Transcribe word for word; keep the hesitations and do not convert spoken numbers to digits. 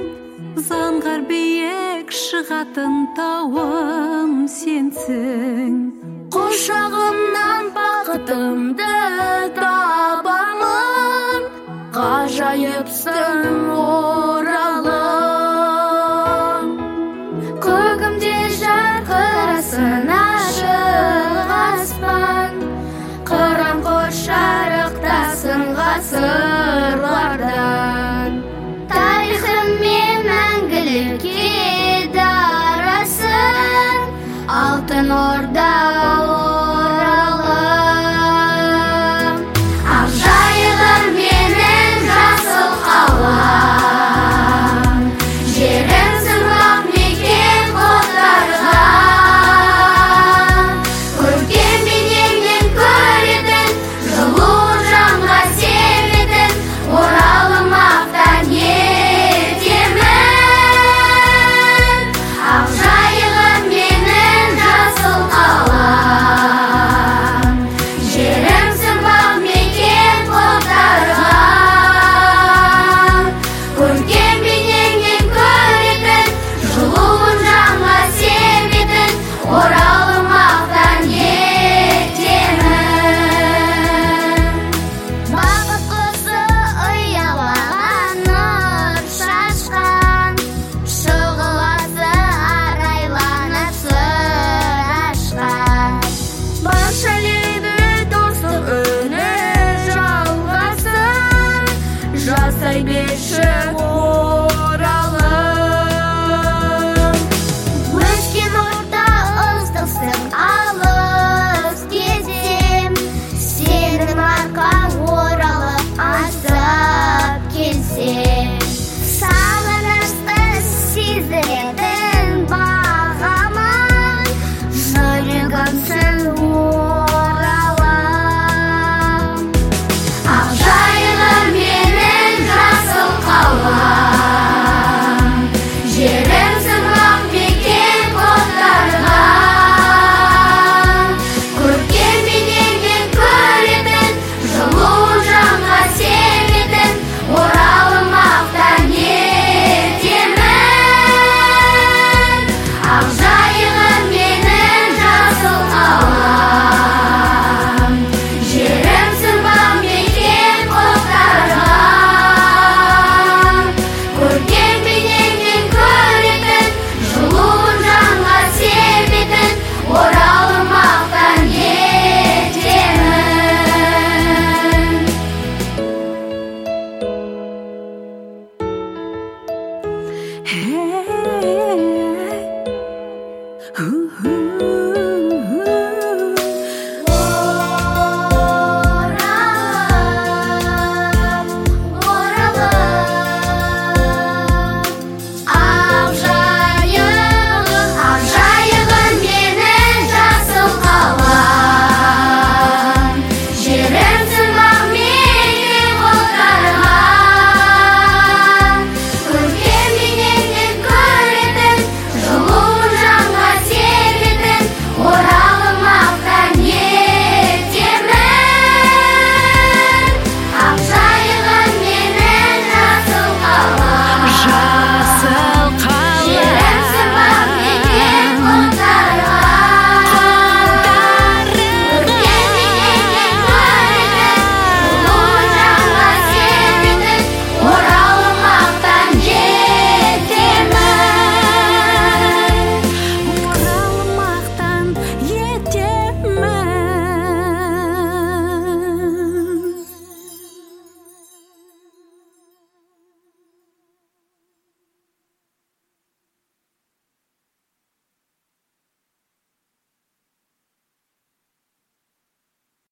заңғар биік шығатын тауым сенсің. Құшағымнан бақытымды табамын, ғажайыпсың оралым. Көгімде жарқырасың ашық аспан, қыран құс шарықтасың ғасырлардан. Тарихыммен мәңгілікке дарасың, алтын орда оралым. Ақжайығым менің жасыл қалам, жерімсің бақ мекен құлдарға. Көркем бейнеңнен көретін, жылу жанға семетін, оралым мақтан етемін. Ақжайығым менің жасыл қалам, жерімсің бақ мекен құлдарға. Көркем бейнеңнен көретін, жылуын жанға семетін, оралым мақтан етемін. Бақыт құсы ұялаған нұр шашқан, шұғыласы арайланып сыр ашқан. Барша лебі достық үні жалғасын, жасай берші оралым. Өскен орта ыстықсың алыс кезем, сенің арқаң оралып аздап келсем. Сағынышты сездіретін бағамын, жүрегімсің оралым. Ақжайығым менің жасыл қалам, жерімсің бақ мекен құлдарға. Көркем бейнеңнен көретін, жылу жанға семетін, оралым мақтан етемін. Ақжайығым менің жасыл қалам, жерімсің бақ мекен құлдарға. Көркем бейнеңнен көретін, жылу жанға семетін, оралым мақтан етемін. Hey